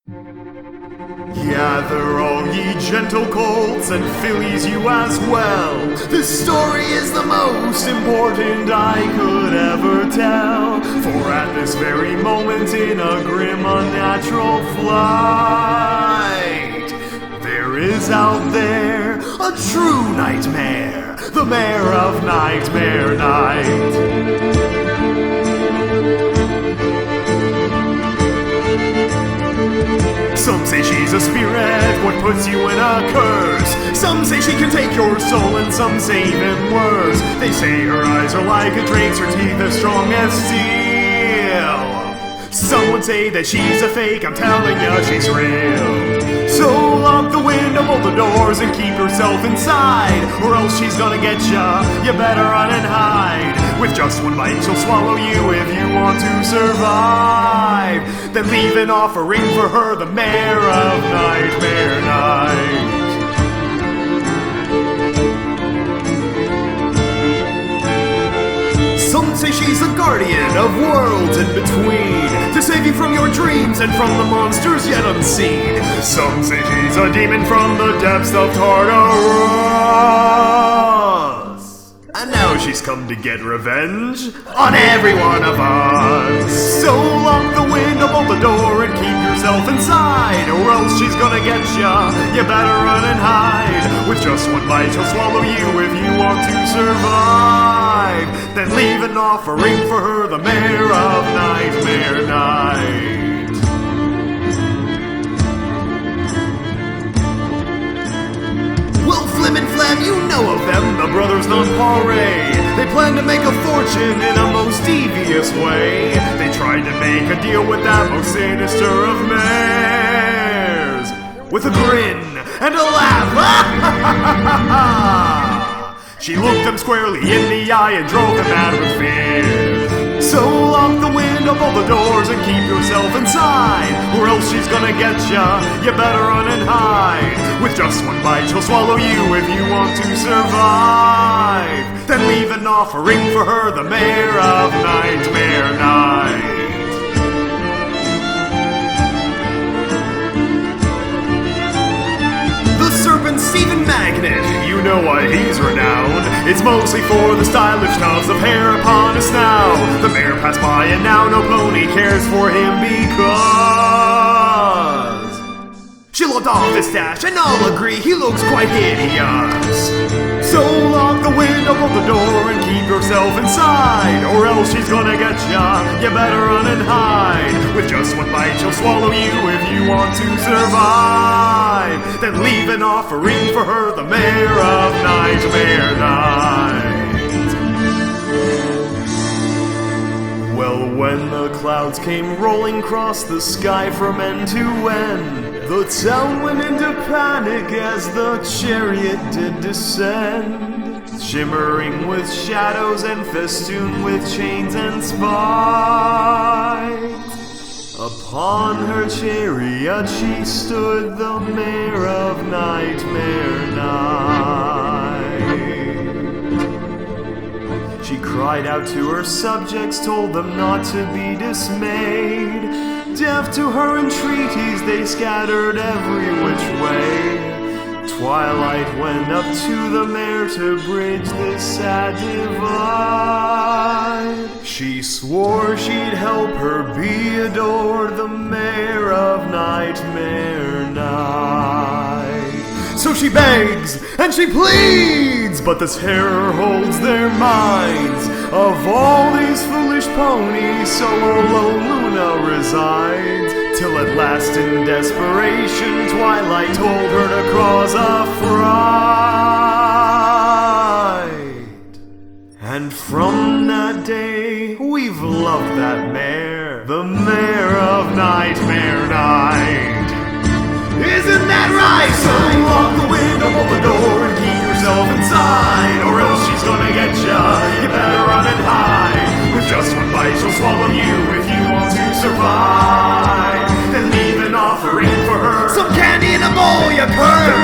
Gather all ye gentle colts and fillies you as well. This story is the most important I could ever tell. For at this very moment in a grim unnatural flight, there is out there a true nightmare, the Mare of Nightmare Night. Some say she's a spirit, what puts you in a curse. Some say she can take your soul, and some say even worse. They say her eyes are like a drake's, her teeth as strong as steel. Some would say that she's a fake, I'm telling ya, she's real. So lock the window, bolt the doors, and keep yourself inside, or else she's gonna get ya, you better run and hide. With just one bite she'll swallow you if you want to survive. Then leave an offering for her, the Mare of Nightmare Night. Some say she's a guardian of worlds in between, to save you from your dreams and from the monsters yet unseen. Some say she's a demon from the depths of Tartarus, and now she's come to get revenge on every one of us. So lock the window, bolt the door, and keep yourself inside, or else she's gonna get ya, you better run and hide. With just one bite she'll swallow you if you want to survive. Then leave an offering for her, the Mare of Nightmare Night. Well, Flim and Flam, you know of them, the brothers Nonpareil. They plan to make a fortune in a most devious way. They tried to make a deal with that most sinister of mares, with a grin and a laugh. She looked them squarely in the eye and drove them mad with fear. So lock the window, bolt the doors, and keep yourself inside, or else she's gonna get ya, you better run and hide. With just one bite she'll swallow you if you want to survive. Then leave an offering for her, the Mare of Nightmare Night. Serpent Stephen Magnet, you know why he's renowned. It's mostly for the stylish tufts of hair upon his snout. The mare passed by and now no pony cares for him because she lopped off his stash and all agree he looks quite hideous. So lock the window, bolt the door, and keep yourself inside, or else she's gonna get ya, you better run and hide. With just one bite she'll swallow you if you want to survive. Then leave an offering for her, the Mare of Nightmare Night. Well, when the clouds came rolling across the sky from end to end, the town went into panic as the chariot did descend, shimmering with shadows and festooned with chains and spikes. Upon her chariot she stood, the Mare of Nightmare Night. She cried out to her subjects, told them not to be dismayed. Deaf to her entreaties, they scattered every which way. Twilight went up to the mare to bridge this sad divide. She swore she'd help her be adored, the Mare of Nightmare Night. So she begs and she pleads, but the terror holds their minds. Of all these foolish ponies, so alone Luna resides, till at last in desperation Twilight told her to cause a fright. And from that day we've loved that mare, the Mare of Nightmare Night. Isn't that right? So lock the window, bolt the door, and keep yourself inside, or else she's gonna get ya, you better run and hide. With just one bite she'll swallow you if you want to survive. Then leave an offering for her, some candy in a bowl, you perv.